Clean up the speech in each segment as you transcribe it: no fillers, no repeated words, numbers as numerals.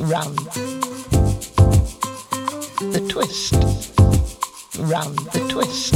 round the twist, round the twist.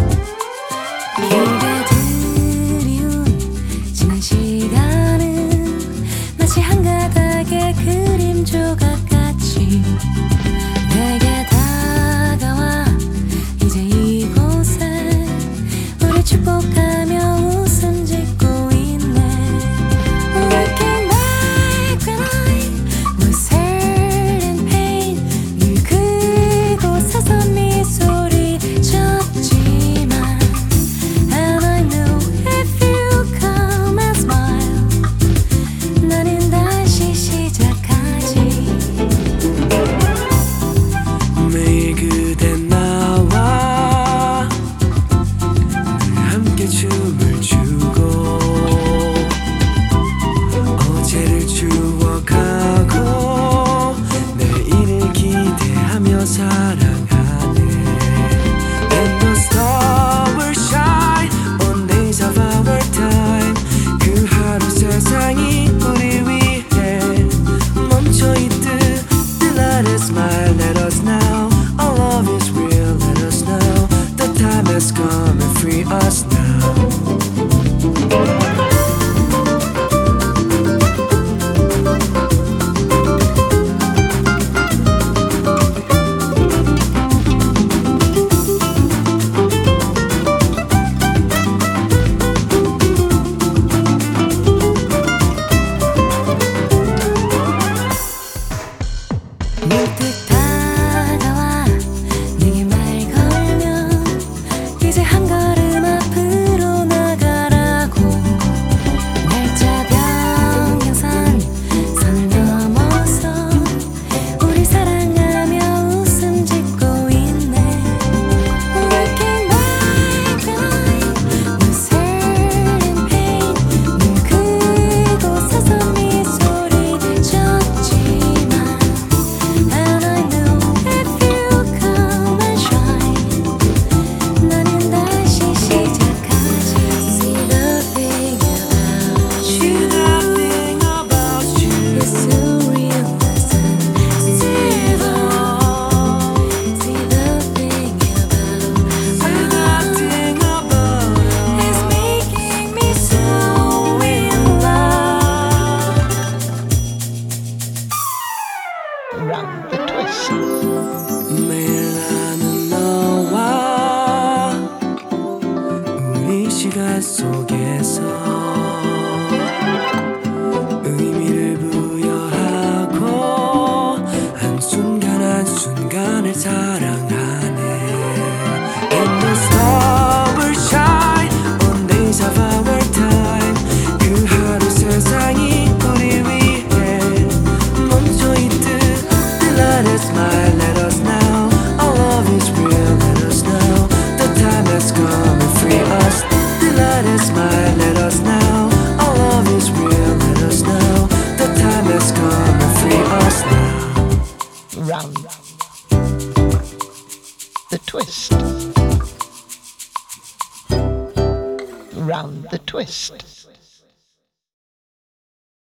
그대 드리운 지난 시간은 마치 한 가닥의 그림 조각같이 내게 다가와 이제 이곳에 우리 축복하며 웃음 짓고 있네. Looking back when I was hurt and pain, 늘 그곳에서 미소리 졌지만 And I know if you come and smile 나는 다시 시작하지. 매일 그대 나와 늘 함께 춤을 추고 어제를 추억하고 내일을 기대하며 살아가네. And the stars will shine on days of our time. 그 하루 세상이 우리 위해 멈춰있듯 Let us smile, let us know our love is real, let us know the time has come and free us now. 문득 다가와 내게 말 걸면 이제 한 걸음 앞으로 나가라고. 날짜 변경선 선을 넘어서 우리 사랑하며 웃음 짓고 있네. Looking back when I was hurt and pain, 늘 그곳에서 미소리 졌지만 And I know if you come and shine 나는 다시 시작하지. See the thing about you is so real as invisible. See the thing about is making me so in love. Round the twist, 매일 나는 너와 우리 시간 속에서 의미를 부여하고 한순간 한순간을 사랑하네. And the stars will shine on days of our time. 그 하루 세상이 우리 위해 멈춰있듯 Let us smile, let us know our love is real, let us know the time has come and free us. Let us smile, let us know our love is real, let us know the time has come and free us now. round the twist, round the twist.